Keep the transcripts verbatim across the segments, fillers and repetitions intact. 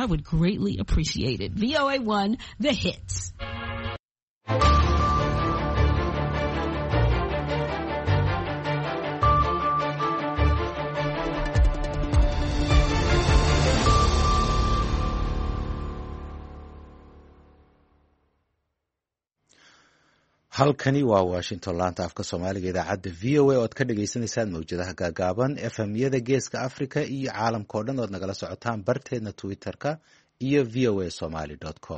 I would greatly appreciate it. V O A one, The Hits. halkani waa Washington laanta afka Soomaaliga idaacadda V O A oo aad ka dhageysanaysaan mawjadaha gaagaaban F M-yada Geeska Afrika iyo caalamka oo dhan oo nagala socotaan barteedna Twitter-ka iyo v o a somali dot com.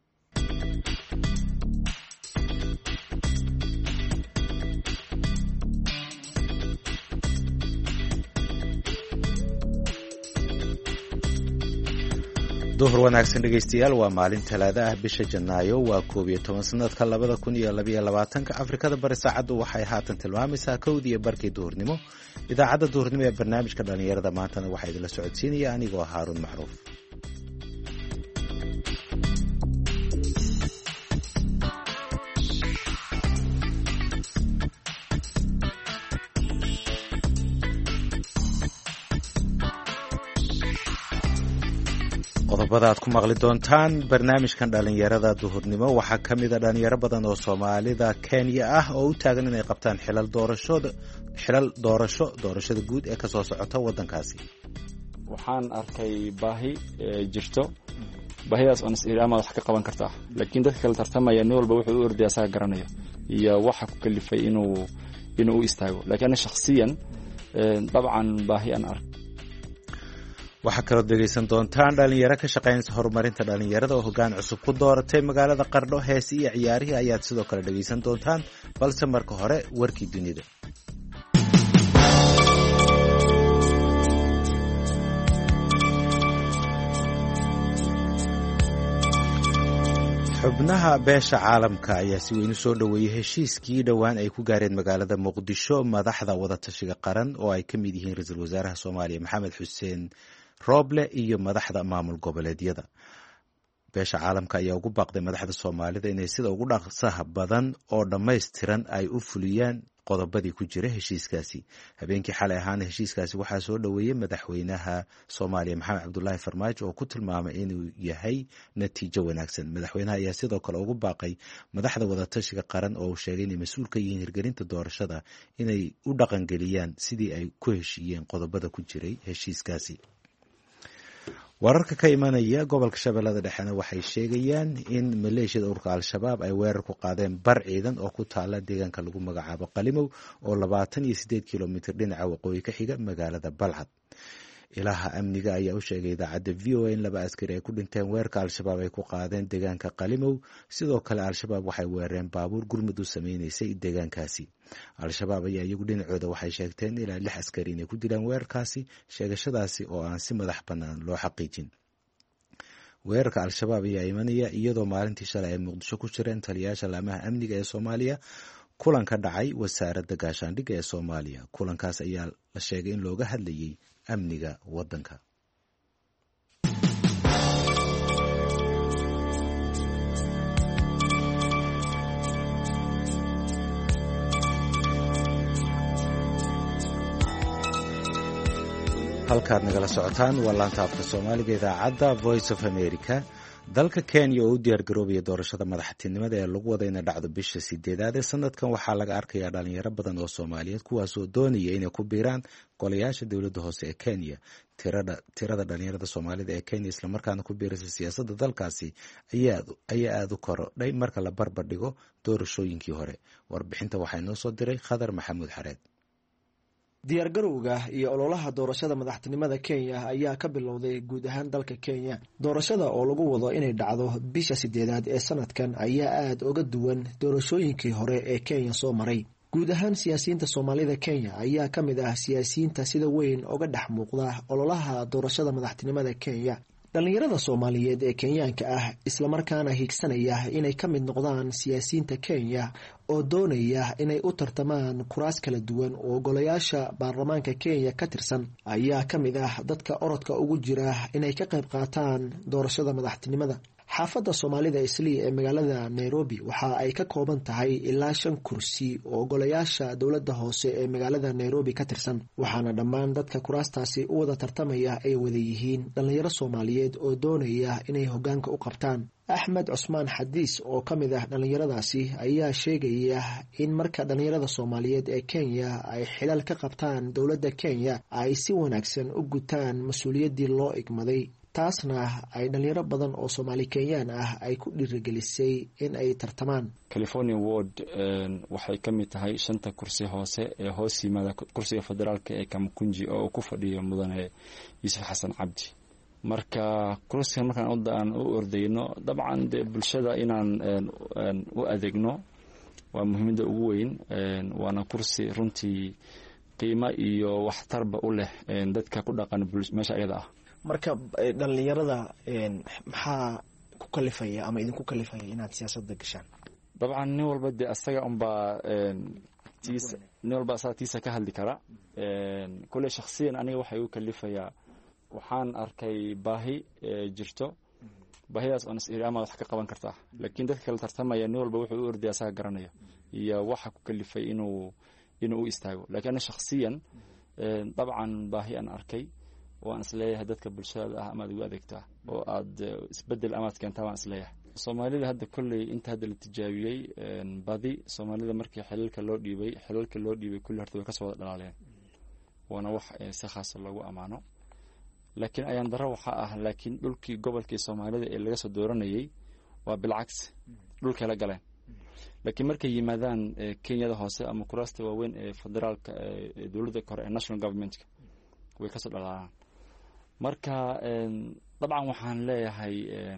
duhur wanaagsan dhegeystayaal waa maalin talaado ah bisha Janaayo waa koob iyo toban sanadka labada kun iyo laba iyo labaatanka Afrikada bari saacadu waxay haatan tilmaamaysaa kowdii iyo barkii duhurnimo. idaacadda duhurnimo ee barnaamijka dhalinyarada maantana waxaa idinla socodsiinaya anigoo Haaruun Macruuf. qodobada aad ku maqli doontaan barnaamijkan dhalinyarada duhurnimo waxaa ka mid a dhalinyaro badan oo Soomaalida Kenya ah oo u taagan inay qabtaan xilal doorasho xilal doorasho doorashada guud ee ka soo socota wadankaasi. waxaan arkay baahi jirto baahidaas oo isiraama wax ka qaban kartaa laakiin dadka kala tartamaya nin walba wuxuu u ordayaa asaga garanayo iyo waxa ku kalifay inuu inuu istaago laakiin shakhsiyan dabcan baahi aan ark waxaa kaloo dhegeysan doontaan dhalinyaro ka shaqeynaysa horumarinta dhalinyarada oo hoggaan cusub ku dooratay magaalada Qardho. heesi iyo ciyaarihii ayaad sidoo kale dhegeysan doontaan balse marka hore warkii dunida. xubnaha beesha caalamka ayaa si weyn u soo dhoweeyay heshiiskii dhowaan ay ku gaareen magaalada Muqdisho madaxda wadatashiga qaran oo ay ka mid yihiin ra'iisul wasaaraha Soomaaliya Maxamed Xuseen Roble iyo madaxda maamul goboleedyada. beesha caalamka ayaa ugu baaqday madaxda Soomaalida inay sida ugu dhaqsaha badan oo dhammaystiran ay u fuliyaan qodobadii ku jira heshiiskaasi. habeenkii xalay ahaan heshiiskaasi waxaa soo dhoweeyay madaxweynaha Soomaaliya Maxamed Cabdullaahi Farmaajo oo ku tilmaamay inuu yahay natiijo wanaagsan. madaxweynaha ayaa sidoo kale ugu baaqay madaxda wadatashiga qaran oo uu sheegay inay mas'uul ka yihiin hirgelinta doorashada inay u dhaqangeliyaan sidii ay ku heshiiyeen qodobada ku jiray heshiiskaasi. wararka ka imanaya gobolka Shabeellada Dhexena waxay sheegayaan in maleeshiyada ururka Al-Shabaab ay weerar ku qaadeen bar ciidan oo ku taala deegaanka lagu magacaabo Qalimow oo labaatan iyo siddeed kiiloomitir dhinaca waqooyi ka xiga magaalada Balcad. ilaha amniga ayaa u sheegay idaacadda V O A in laba askari ay ku dhinteen weerarka Al-Shabaab ay ku qaadeen deegaanka Qalimow. sidoo kale Al-Shabaab waxay weerareen baabuur gurmud u sameynaysay deegaankaasi. Al-Shabaab ayaa iyagu dhinacooda waxay sheegteen ilaa lix askari inay ku dilaan weerarkaasi, sheegashadaasi oo aan si madax bannaan loo xaqiijin. weerarka Al-Shabaab ayaa imanaya iyadoo maalintii shalay ay Muqdisho ku jireen taliyayaasha laamaha amniga ee Soomaaliya kulan ka dhacay wasaaradda gaashaandhigga ee Soomaaliya. kulankaas ayaa la sheegay in looga hadlayay amniga waddanka. halkaad nagala socotaan waa laanta afka Soomaaliga idaacadda Voice of America. dalka Kenya oo u diyaar garoobaya doorashada madaxtinimada ee lagu wada inay dhacdo bisha sideedaad ee sanadkan waxaa laga arkayaa dhalinyaro badan oo Soomaaliyeed kuwaas oo doonaya inay ku biiraan golayaasha dowladda hoose ee Kenya. tirada tirada dhalinyarada Soomaalida ee Kenya isla markaana ku biiraysa siyaasadda dalkaasi ayaa ayaa aad u korodhay marka la barbar dhigo doorashooyinkii hore. warbixinta waxaa inoo soo diray Khadar Maxamuud Xareed. diyaargarowga iyo ololaha doorashada madaxtinimada Kenya ayaa ka bilowday guud ahaan dalka Kenya. doorashada oo lagu wado inay dhacdo bisha sideedaad ee sanadkan ayaa aad uga duwan doorashooyinkii hore ee Kenya soo maray. guud ahaan siyaasiyiinta Soomaalida Kenya ayaa ka mid ah siyaasiyiinta sida weyn uga dhex muuqda ololaha doorashada madaxtinimada Kenya. dhalinyarada Soomaaliyeed ee Kenyaanka ah isla markaana higsanaya inay ka mid noqdaan siyaasiyiinta Kenya oo doonaya inay u tartamaan kuraas kala duwan oo golayaasha baarlamaanka Kenya ka tirsan ayaa ka mid ah dadka orodka ugu jira inay ka qayb qaataan doorashada madaxtinimada. xaafadda soomaalida islii ee magaalada nairobi waxa ay ka kooban tahay ilaa shan kursi oo golayaasha dowladda hoose ee magaalada nairobi ka tirsan waxaana dhammaan dadka kuraastaasi u wada tartamaya ay wada yihiin dhalinyaro soomaaliyeed oo doonaya inay hoggaanka u qabtaan. axmed cusmaan xadiis oo ka mid ah dhallinyaradaasi ayaa sheegaya in marka dhallinyarada soomaaliyeed ee kenya ay xilal ka qabtaan dowladda kenya ay si wanaagsan u gutaan mas-uuliyaddii loo igmaday, taasna ay dhalinyaro badan oo soomaali kenyaan ah ay ku dhiirigelisay in ay tartamaan. california ward waxay ka mid tahay shanta kursi hoose ee hoos yimaada kursiga federaalka ee Kamukunji oo uu ku fadhiyo mudane Yuusuf Xasan Cabdi. marka kursigan markaan aan u ordayno dabcan de bulshada inaan u adeegno waa muhiimada ugu weyn, waana kursi runtii qiimo iyo waxtarba u leh dadka ku dhaqan meesha ayada ah. marka dhalinyarada maxaa ku kalifaya ama idinku kalifaya inaad siyaasadda gashaan? dabcan nin walba de asaga unbaa tiisa nin walba asaga tiisa ka hadli kara. kule shakhsiyan aniga waxay u kalifayaa waxaan arkay baahi jirto, baahidaas oo is ama wax ka qaban kartaa, laakiin dadka kala tartamaya nin walba wuxuu u orday asaga garanaya iyo waxa ku kalifay inuu inuu u istaago. laakiin shakhsiyan dabcan baahi aan arkay waan isleeyahay dadka bulshada ah ama ugu adeegtaa oo aad isbedel ama keentaa waan isleeyahay. Soomaalida hadda kulli inta hadda la tijaabiyay badi Soomaalida markii xilalka loo dhiibay xilalka loo dhiibay kulli horta way ka soo dhalaaleen, waana wax si khaas ah lagu amaano. laakiin ayaan daro waxa ah laakiin dhulkii gobolkii Soomaalida ee laga soo dooranayay waa bilcaks dhulka la galeen. laakiin markay yimaadaan Kenyada hoose ama kuraasta waaweyn ee federaalka ee dawladda kore ee national government way ka soo dhalaan. marka dabcan waxaan leeyahay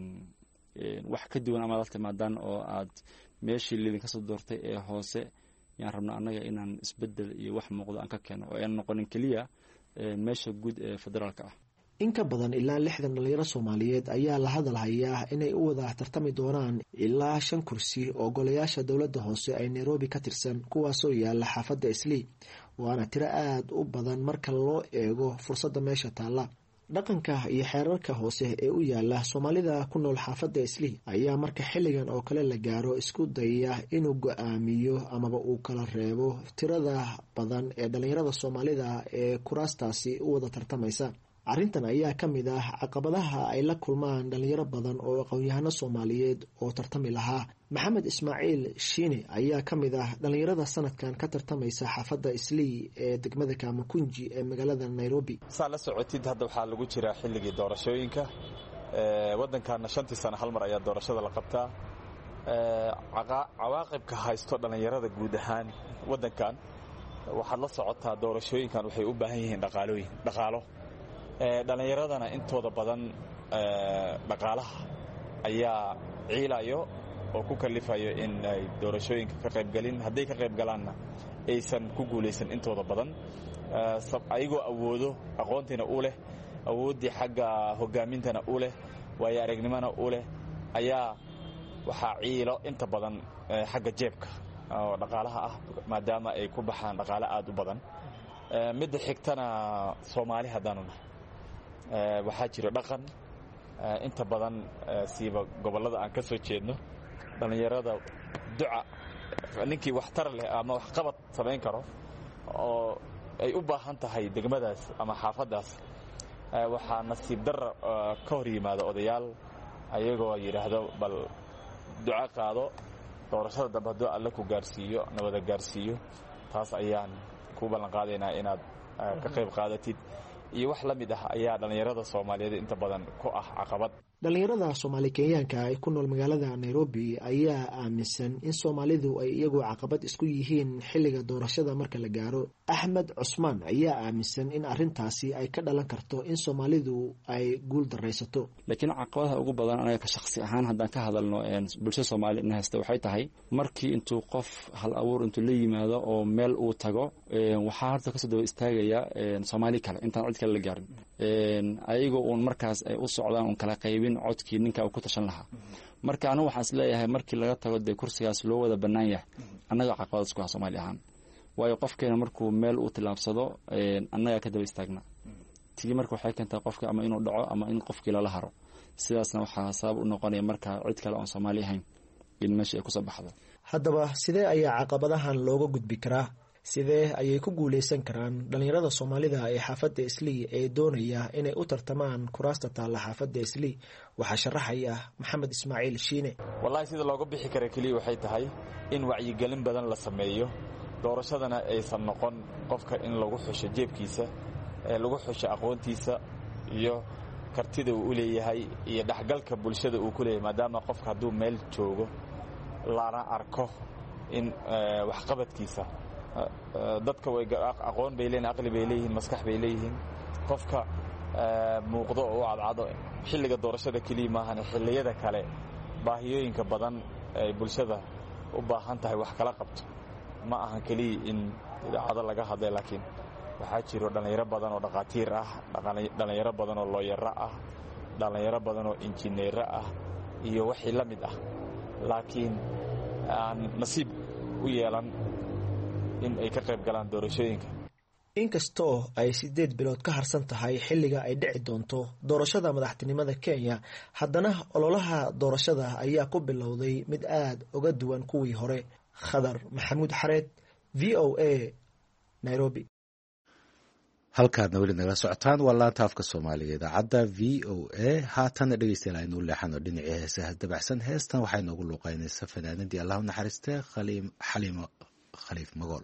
wax ka duwan ama dalta maadaan oo aad meeshii lidin ka soo doortay ee hoose yaan rabnaa anaga inaan isbedel iyo wax muuqdo aan ka keeno oo aan noqonin kaliya meesha guud ee federaalka ah. in ka badan ilaa lixdan dhalinyaro Soomaaliyeed ayaa la hadalhayaa inay u wada tartami doonaan ilaa shan kursi oo golayaasha dowladda hoose ay Nairobi ka tirsan, kuwaasoo yaala xaafadda Islii, waana tiro aad u badan marka loo eego fursadda meesha taala. dhaqanka iyo xeerarka hoose ee u yaala Soomaalida ku nool xaafadda Islii ayaa marka xilligan oo kale la gaaro isku dayaya inuu go'aamiyo amaba uu kala reebo tirada badan ee dhalinyarada Soomaalida ee kuraastaasi u wada tartamaysa. arrintan ayaa ka mid ah caqabadaha ay la kulmaan dhalinyaro badan oo aqoon-yahano Soomaaliyeed oo tartami lahaa. Maxamed Ismaaciil Shiine ayaa ka mid ah dhalinyarada sanadkan ka tartamaysa xaafadda Islii ee degmada Kamukunji ee magaalada Nairobi. saa la socotid hadda waxaa lagu jiraa xilligii doorashooyinka waddankaana shantii sano hal mar ayaa doorashada la qabtaa. cawaaqibka haysto dhalinyarada guud ahaan waddankan waxaad la socotaa doorashooyinkan waxay u baahan yihiin dhaqaalooyin dhaqaalo dhalinyaradana intooda badan dhaqaalaha ayaa ciilayo oo ku kalifayo in ay doorashooyinka ka qaybgalin. hadday ka qaybgalaanna aysan ku guulaysan intooda badan, ayagoo awoodo aqoontiina u leh, awooddii xagga hogaamintana u leh, waayo aragnimona u leh, ayaa waxaa ciilo inta badan xagga jeebka oo dhaqaalaha ah, maadaama ay ku baxaan dhaqaale aad u badan. midda xigtana Soomaali haddaanu nahay waxaa jiro dhaqan inta badan siiba gobollada aan ka soo jeedno, dhalinyarada duca ninkii waxtar leh ama waxqabad samayn karo oo ay u baahan tahay degmadaas ama xaafaddaas, waxaa nasiib darra ka hor yimaada odayaal ayagoo yidhaahdo bal duca qaado, doorashada dambe hadduu alle ku gaarsiiyo nabada gaarsiiyo. taas ayaan ku ballan qaadaynaa inaad ka qayb qaadatid iyo wax la mid ah ayaa dhalinyarada Soomaaliyeed inta badan ku ah caqabad. dhalinyarada Soomaali Kenyaanka ee ku nool magaalada Nairobi ayaa aaminsan in Soomaalidu ay iyagu caqabad isku yihiin xilliga doorashada marka la gaaro. Axmed Cusmaan ayaa aaminsan in arrintaasi ay ka dhalan karto in Soomaalidu ay guul dareysato. laakiin caqabadaha ugu badan anaga ka shakhsi ahaan haddaan ka hadalno bulshada Soomaali in haysta waxay tahay markii intuu qof hal abuur intuu la yimaado oo meel uu tago waxaa horta ka soo daba istaagaya Soomaali kale intaan cid kale la gaarin, ayagoo uun markaas ay u socdaan uun kala qaybin codkii ninka uu ku tashan lahaa. marka anigu waxaan isleeyahay markii laga tago dee kursigaas loo wada bannaan yahay annaga caqabad isku ah Soomaali ahaan, waayo qofkeena markuu meel u tilaabsado annaga ka daba istaagna. tii marka waxay keentaa qofka ama inuu dhaco ama in qofkii lala haro. sidaasna waxaa sabab u noqonaya marka cid kale oon Soomaali ahayn in meesha ay ku soo baxdo. haddaba sidee ayaa caqabadahan looga gudbi karaa? sidee ayay ku guuleysan karaan dhalinyarada Soomaalida ee xaafadda Islii ee doonaya inay u tartamaan kuraasta taalla xaafadda Islii? waxaa sharaxaya Maxamed Ismaaciil Shiine. wallahi sida looga bixi karo kaliya waxay tahay in wacyigelin badan la sameeyo, doorashadana aysan noqon qofka in lagu xusho jeebkiisa, ee lagu xusho aqoontiisa iyo kartida uu leeyahay iyo dhaxgalka bulshada uu ku leeyahay, maadaama qofka hadduu meel joogo lana arko in wax qabadkiisa dadka way aqoon bay leeyihiin, aqli bay leeyihiin, maskax bay leeyihiin. qofka muuqdo oo cadcado xilliga doorashada kaliya maahan, xilliyada kale baahiyooyinka badan ee bulshada u baahan tahay wax kala qabto ma ahan kaliya in idaacada laga hadlay, laakiin waxaa jiro dhalinyaro badan oo dhaqaatiir ah, dhalinyaro badan oo looyaro ah, dhalinyaro badan oo injineero ah iyo wixii la mid ah, laakiin aan nasiib u yeelan in ay ka qayb galaan doorashooyinka. inkastoo ay sideed bilood ka harsan tahay xilliga ay dhici doonto doorashada madaxtinimada Kenya, haddana ololaha doorashada ayaa ku bilowday mid aad uga duwan kuwii hore. Khadar Maxamuud Xareed, V O A, Nairobi. halkaadna weli nagala socotaan waa laanta afka Soomaaliga idaacadda V O A. haatan dhegeystayaal aynu leexano dhinacii heesaha dabacsan. heestan waxay noogu luuqeynaysaa fanaanadii Allah u naxariistay Xaliimo Khaliif Magool.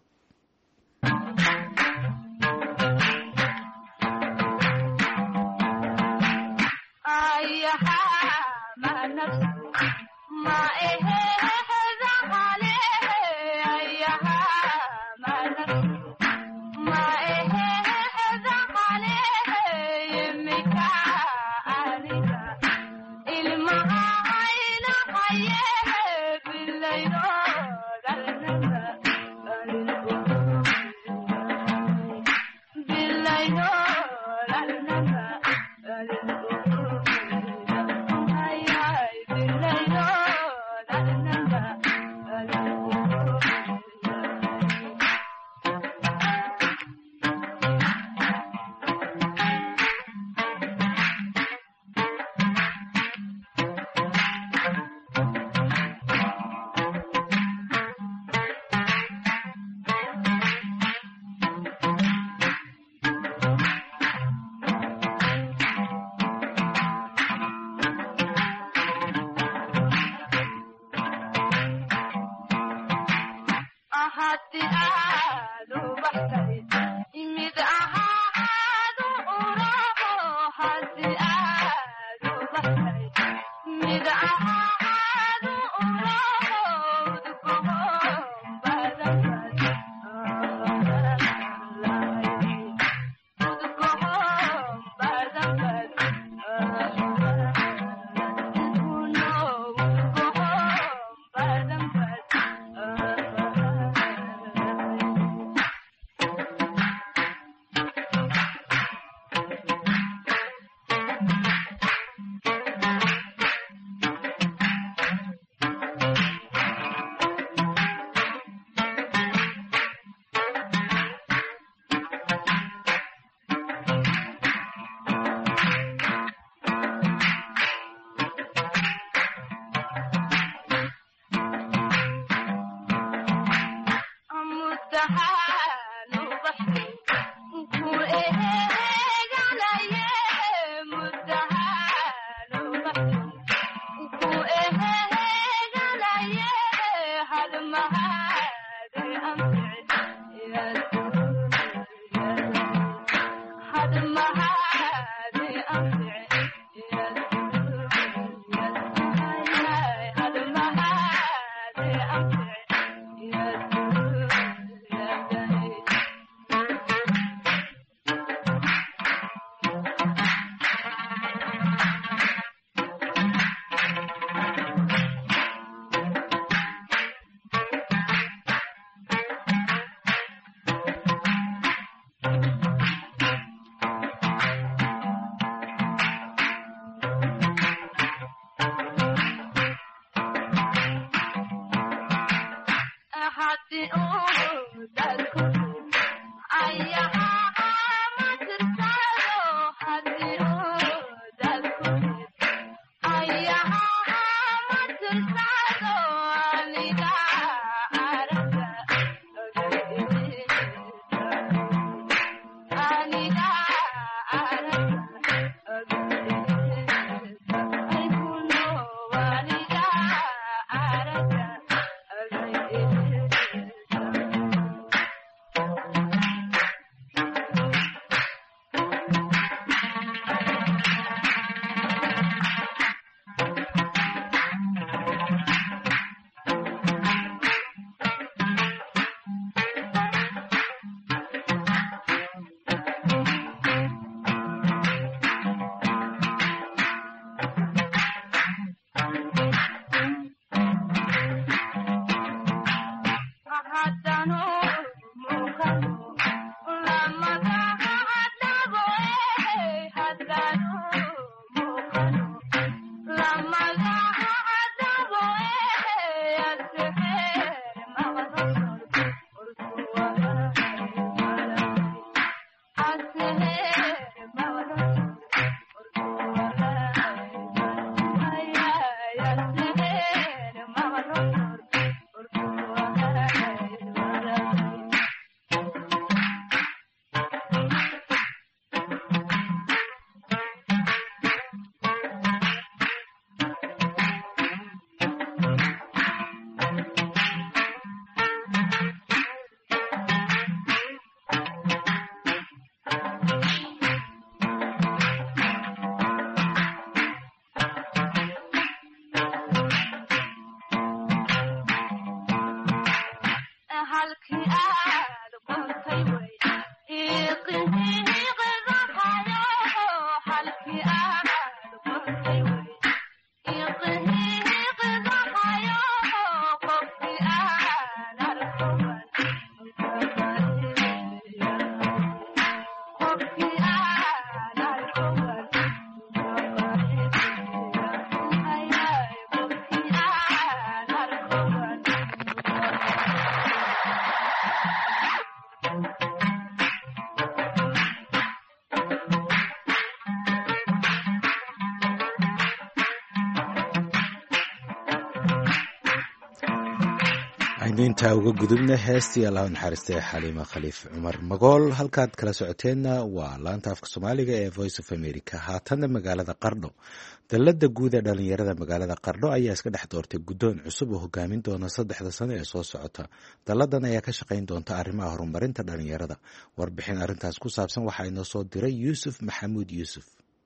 aynu intaa uga gudubna heestii allah naxariistay xaliima khaliif cumar magool. halkaad kala socoteenna waa laanta afka soomaaliga ee voice of america. haatanna magaalada qardho, dallada guud ee dhalinyarada magaalada qardho ayaa iska dhex doortay guddoon cusub oo hogaamin doona saddexda sano ee soo socota. dalladan ayaa ka shaqayn doonta arrimaha horumarinta dhalinyarada. warbixin arrintaas ku saabsan waxaa inoo soo diray yuusuf maxamuud yuusuf.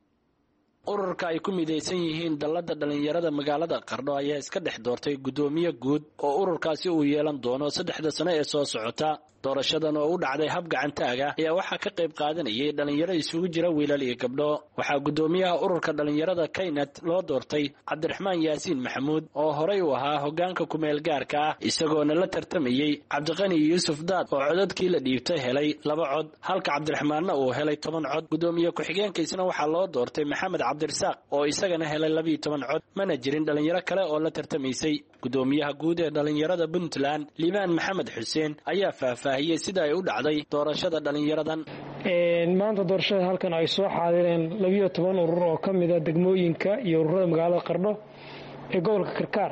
ururka ay ku midaysan yihiin dallada dhalinyarada magaalada qardho ayaa iska dhex doortay guddoomiye guud oo ururkaasi uu yeelan doono saddexda sano ee soo socota. doorashadan oo u dhacday hab gacantaaga ayaa waxaa ka qayb qaadanayay dhalinyaro isugu jira wiilal iyo gabdho. waxaa guddoomiyaha ururka dhalinyarada kaynad loo doortay cabdiraxmaan yaasiin maxamuud oo horay u ahaa hogaanka kumeel gaarka ah, isagoona la tartamayey cabdiqani yuusuf daad oo codadkii la dhiibtay helay laba cod halka cabdiraxmaanna uu helay toban cod. guddoomiye ku-xigeenkiisna waxaa loo doortay maxamed cabdirasaaq oo isagana helay labiiyo toban cod. mana jirin dhalinyaro kale oo la tartamaysay. guddoomiyaha guud ee dhalinyarada puntland liibaan maxamed xuseen ayaa faahfaahiyey sida ay u dhacday doorashada dhalinyaradan. maanta doorashada halkan ay soo xaadireen labiyo toban urur oo ka mida degmooyinka iyo ururada magaalada qardho ee gobolka karkaar.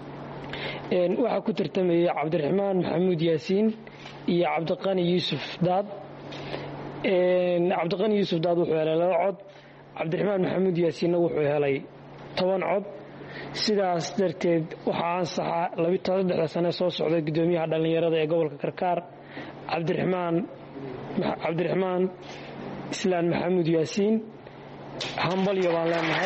waxaa ku tartamayay cabdiraxmaan maxamuud yaasiin iyo cabdiqani yuusuf daad. cabdiqani yuusuf daad wuxuu helay laba cod, cabdiraxmaan maxamuud yaasiinna wuxuu helay toban cod. sidaas darteed waxaa ansaxa saddexda sane soo socday guddoomiyaha dhallinyarada ee gobolka karkaar cabdiraxmaan cabdiraxmaan islaan maxamuud yaasiin. hambalyo baan leenahay.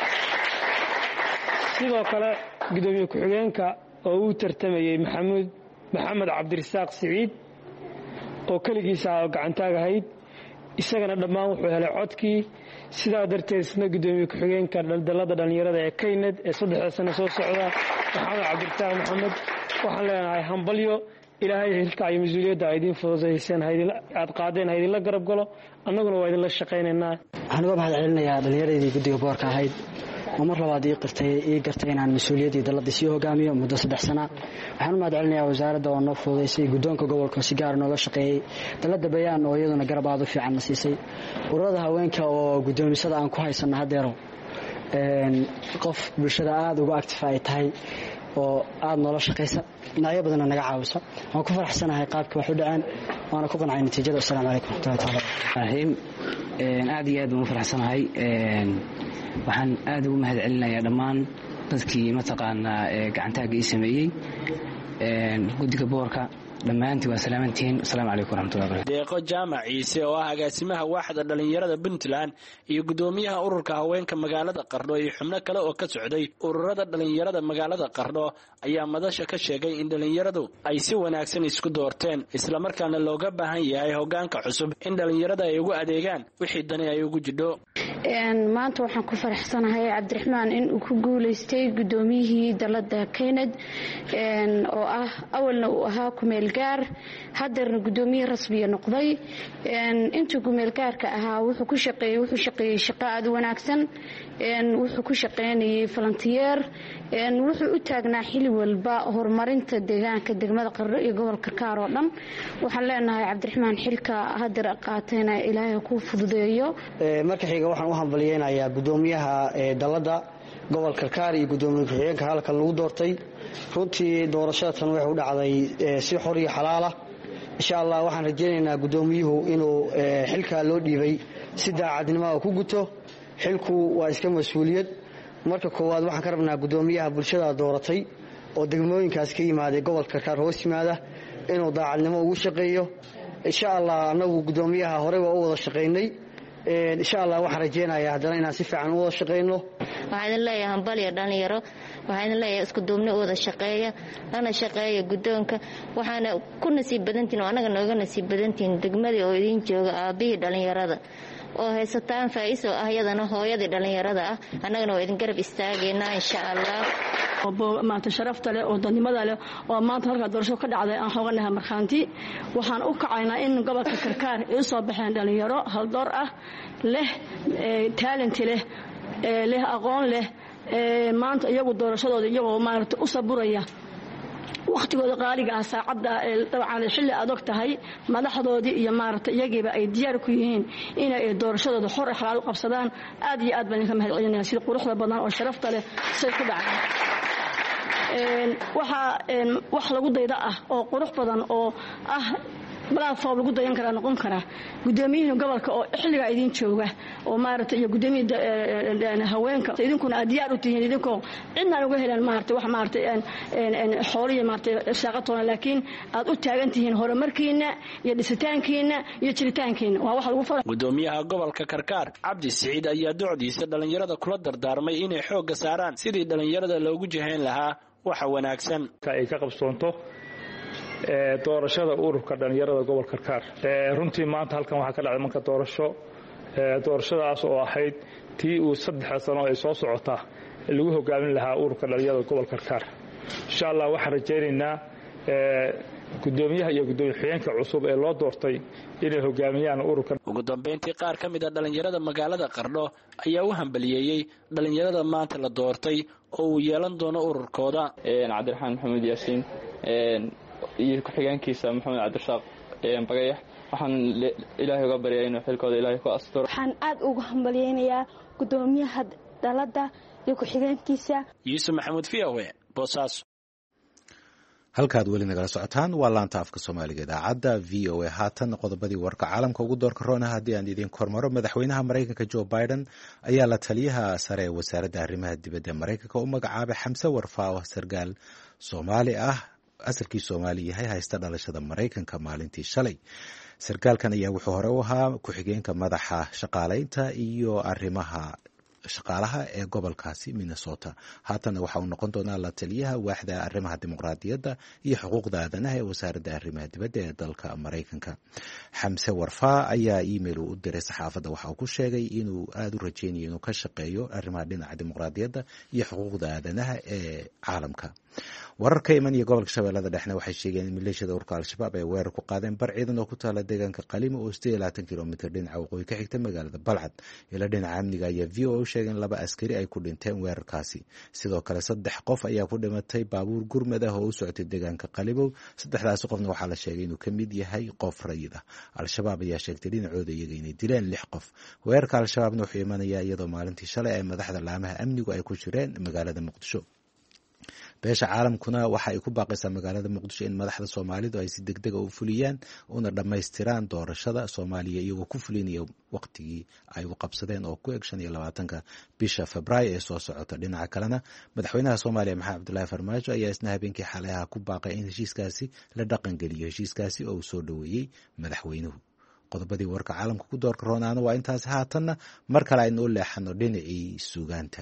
sidoo kale guddoomiye ku-xigeenka oo uu tartamayey maxamuud maxamed cabdirasaaq siciid oo keligiisa oo gacantaag ahayd, isagana dhammaan wuxuu helay codkii. sidaa darteed isna guddoomiye ku-xigeenka dallada dhalinyarada ee kaynad ee saddexda sane soo socda maxamed cabdirasaaq maxamed, waxaan leenahay hambalyo. ilaahay hilka iyo mas-uuliyadda a idiin fududayseen aad qaadeen ha idinla garab galo, annaguna waa idinla shaqaynaynaa. waxaan uga mahad celinayaa dhallinyaradii guddiga boorka ahayd oo mar labaad ii gartay inaan mas-uuliyaddii dalladii sii hogaamiyo muddo saddex sana. waxaan u mahad celinayaa wasaaradda oo noo fududaysay, guddoonka gobolka si gaara nooga shaqeeyey, dalladda bayaan oo iyaduna garab aad u fiican na siisay, ururada haweenka oo guddoomisada aan ku haysanno haddeero qof bulshada aada uga active ay tahay oo aada noola shaqaysa dhinacyo badanna naga caawisa waan ku faraxsanahay qaabkii wax u dhaceen waana ku qancay natiijada. Assalaamu calaykum waraxmatullahi taala rahiim. aad iyo aad baan u faraxsanahay. waxaan aad ugu mahad celinayaa dhammaan dadkii mataqaanaa gacantaaga ii sameeyey guddiga boorka dhammaantii waa salaamantihiin. asalaamu calaykum waraxmatullahi barakatu. deeqo jaamac ciise oo ah agaasimaha waaxda dhallinyarada puntland iyo guddoomiyaha ururka haweenka magaalada qardho iyo xubno kale oo ka socday ururada dhallinyarada magaalada qardho ayaa madasha ka sheegay in dhallinyaradu ay si wanaagsan isku doorteen islamarkaana looga baahan yahay hogaanka cusub in dhallinyarada ay ugu adeegaan wixii dani ay ugu jidho. maanta waxaan ku faraxsanahay cabdiraxmaan in uu ku guulaystay guddoomiyihii dalada keenad oo ah awalna uu ahaa kumeel gaar hadeerna guddoomiye rasmiya noqday. intuu kumeel gaarka ahaa wuxuu ku shaqeeyey wuxuu shaqeeyey shaqo aad u wanaagsan. wuxuu ku shaqeynayay volunteer. wuxuu u taagnaa xili walba horumarinta deegaanka degmada Qardho iyo gobolka Kaar oo dhan. waxaan leenahay cabdiraxmaan xilka hadeer qaatayna ilaahay ku fududeeyo. marka xiga waxaan u hambaliyeenayaa guddoomiyaha dalada gobolka Kaar iyo guddoomiye ku-xigeenka halkan lagu doortay. runtii doorashadadan waxay u dhacday si xor iyo xalaal ah. insha Allah waxaan rajaynaynaa guddoomiyuhu inuu xilka loo dhiibay si daacadnimo ah ku guto. xilku waa iska mas'uuliyad. marka koowaad waxaan ka rabnaa guddoomiyaha bulshada dooratay oo degmooyinkaas ka yimaaday gobolka Kaar hoos yimaada inuu daacadnimo ugu shaqeeyo. insha Allah anagu guddoomiyaha hore waa u wada shaqeynay. insha Allah waxaan rajaynayaa haddana inaan si fiican u wada shaqeyno. waxaan idin leeyahay hambaliyo dhalinyaro. waxaan idin leeyahay isku duubni u wada shaqeeya lana shaqeeya guddoonka. waxaana ku nasiib badantiin oo anaga nooga nasiib badantiin degmadii oo idin jooga aabihii dhalinyarada oo haysataan faa'iiso ah iyadana hooyadii dhalinyarada ah. annagana waa idin garab istaageynaa insha Allah. maanta sharafta leh oo dadnimada leh oo maanta halka doorasho ka dhacday aan hoganahay markhaanti. waxaan u kacaynaa in gobolka Karkaar ay soo baxeen dhalinyaro hal door ah leh talent leh leh aqoon leh maanta iyagu doorashadooda iyagoo maaragtay u saburaya waqtigooda qaaliga ah saacada dabcan xilli adag tahay madaxdoodii iyo maaragtay iyagiiba ay diyaar ku yihiin inay doorashadooda xor iyo xalaal u qabsadaan. aad iyo aad baan ka mahad celinayaa sida quruxda badan oo sharafta leh say ku dhacay. waxa wax lagu dayda ah oo qurux badan oo ah platform lagu dayan kara noqon kara guddoomiyaha gobolka oo xilliga idin jooga oo maaragtay iyo guddoomiyaha haweenka idinkuna aad diyaar u tihiin idinkoo cidna uga helan maaragtay wax maaragtay xooliyo maaragtay shaqatoona laakiin aad u taagan tihiin horumarkiina iyo dhisitaankiina iyo jiritaankiina waa wax lagu faraxo. guddoomiyaha gobolka Karkaar Cabdi Siciid ayaa docdiisa dhalinyarada kula dardaarmay inay xooga saaraan sidii dhalinyarada loogu jihayn lahaa waxa wanaagsan ay ka qabsoonto doorashada ururka dhalinyarada gobolka Karkaar. runtii maanta halkan waxaa ka dhacday marka doorasho doorashadaas oo ahayd tii uu saddex sano ay soo socota lagu hogaamin lahaa ururka dhalinyarada gobolka Karkaar. insha Allah waxaan rajaynaynaa guddoomiyaha iyo guddoomiye xigeenka cusub ee loo doortay inay hogaamiyaan ururka. ugu dambeyntii qaar ka mid ah dhalinyarada magaalada Qardho ayaa u hambaliyeeyay dhalinyarada maanta la doortay oo uu yeelan doono ururkooda. cabdiraxmaan maxamed yaasiin iyo ku-xigeenkiisa maxamed cabdirasaaq bagayax waxaan ilaahay uga baryaa inuu xilkooda ilaahay ku asturo. waxaan aad ugu hambaliyeynayaa guddoomiyaha dalada iyo ku-xigeenkiisa. yuusuf maxamuud v o a Boosaaso. halkaad weli nagala socotaan waa laanta afka soomaaliga idaacadda v o a. haatan qodobadii warka caalamka ugu doorka roona haddii aan idin kormaro madaxweynaha maraykanka joe biden ayaa la taliyaha sare ee wasaaradda arrimaha dibadda ee maraykanka u magacaabay xamse warfaa sargaal soomaali ah asalkii Soomaali yahay haysta dhalashada Mareykanka maalintii shalay. sarkaalkan ayaa wuxuu hore u ahaa ku-xigeenka madaxa shaqaaleynta iyo arrimaha shaqaalaha ee gobolkaasi Minnesota. haatan waxa uu noqon doonaa la taliyaha waaxda arrimaha dimuqraadiyadda iyo xuquuqda aadanaha ee wasaaradda arrimaha dibadda ee dalka Mareykanka. xamse warfaa ayaa email u diray saxaafadda waxa uu ku sheegay inuu aad u rajeynayo inuu ka shaqeeyo arrimaha dhinaca dimuqraadiyadda iyo xuquuqda aadanaha ee caalamka. warar ka imanaya gobolka shabeellada dhexna waxay sheegeen in maleeshiyada ururka al-shabaab ay weerar ku qaadeen bar ciidan oo ku taala deegaanka qalimo oo sideed iyo labaatan kilomitr dhinaca waqooyi ka xigta magaalada balcad. ila dhinaca amniga ayaa v o u sheegeen laba askari ay ku dhinteen weerarkaasi. sidoo kale saddex qof ayaa ku dhimatay baabuur gurmad ah oo u socotay deegaanka qalimow. saddexdaasi qofna waxaa la sheegay inuu ka mid yahay qof rayid ah. al-shabaab ayaa sheegtay dhinacooda iyaga inay dileen lix qof. weerarka al-shabaabna wuxuu imanayaa iyadoo maalintii shalay ay madaxda laamaha amnigu ay ku jireen magaalada muqdisho. beesha caalamkuna waxa ay ku baaqaysaa magaalada muqdisho in madaxda soomaalidu ay si degdega u fuliyaan una dhammaystiraan doorashada soomaaliya iyagoo ku fulinaya waqtigii ay u qabsadeen oo ku eg shan iyo labaatanka bisha febraayo ee soo socota. dhinaca kalena madaxweynaha soomaaliya maxamed cabdulaahi farmaajo ayaa isna habeenkii xalay aha ku baaqay in heshiiskaasi la dhaqangeliyo heshiiskaasi oo uu soo dhoweeyey madaxweynuhu. qodobadii warka caalamka ku doorka roonaana waa intaas. haatanna mar kale aynu u leexano dhinacii suugaanta.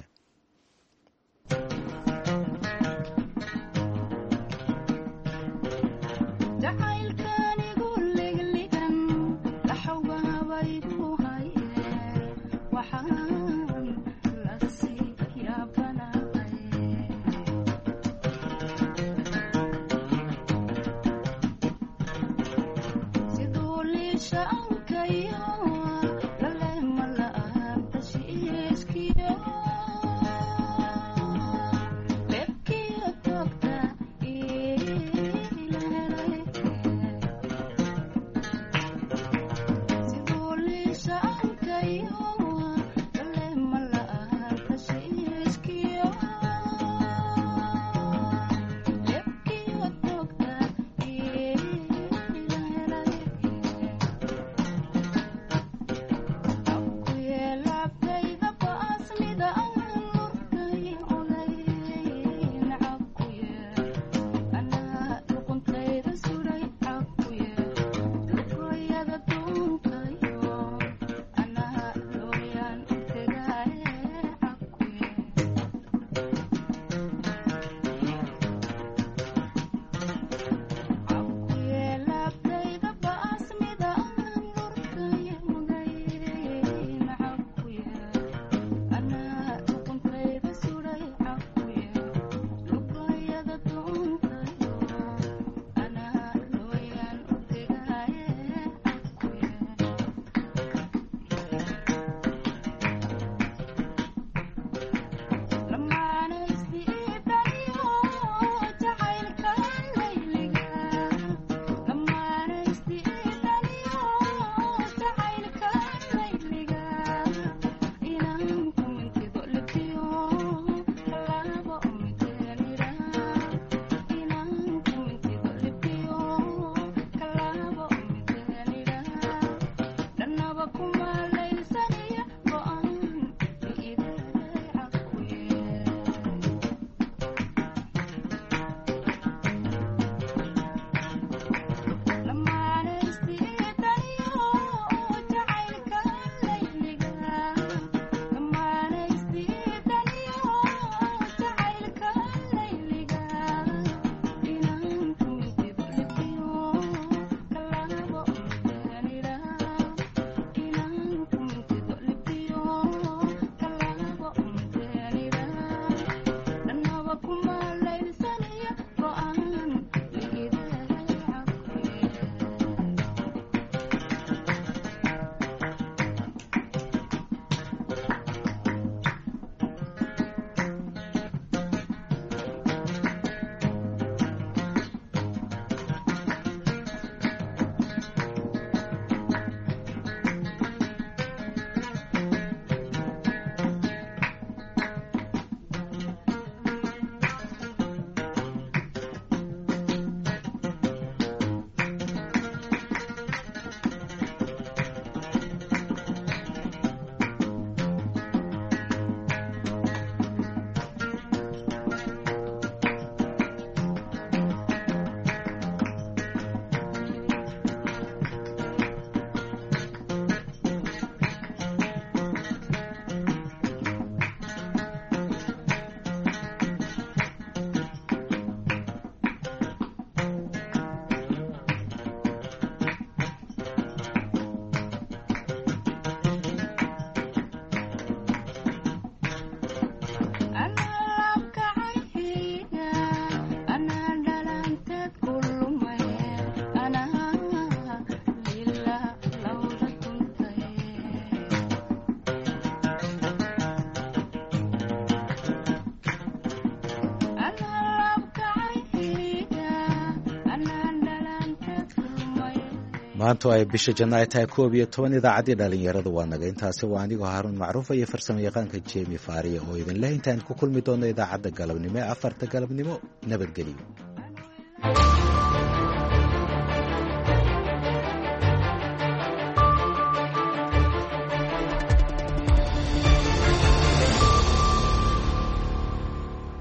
maanta ay bisha janaayo tahay koob iyo toban idaacaddii dhallinyarada waa naga intaasi waa anigoo haaruun macruufa iyo farsamo yaqaanka jemi faariya oo idinleh intaan ku kulmi doonno idaacadda galabnimo ee afarta galabnimo nabadgelyo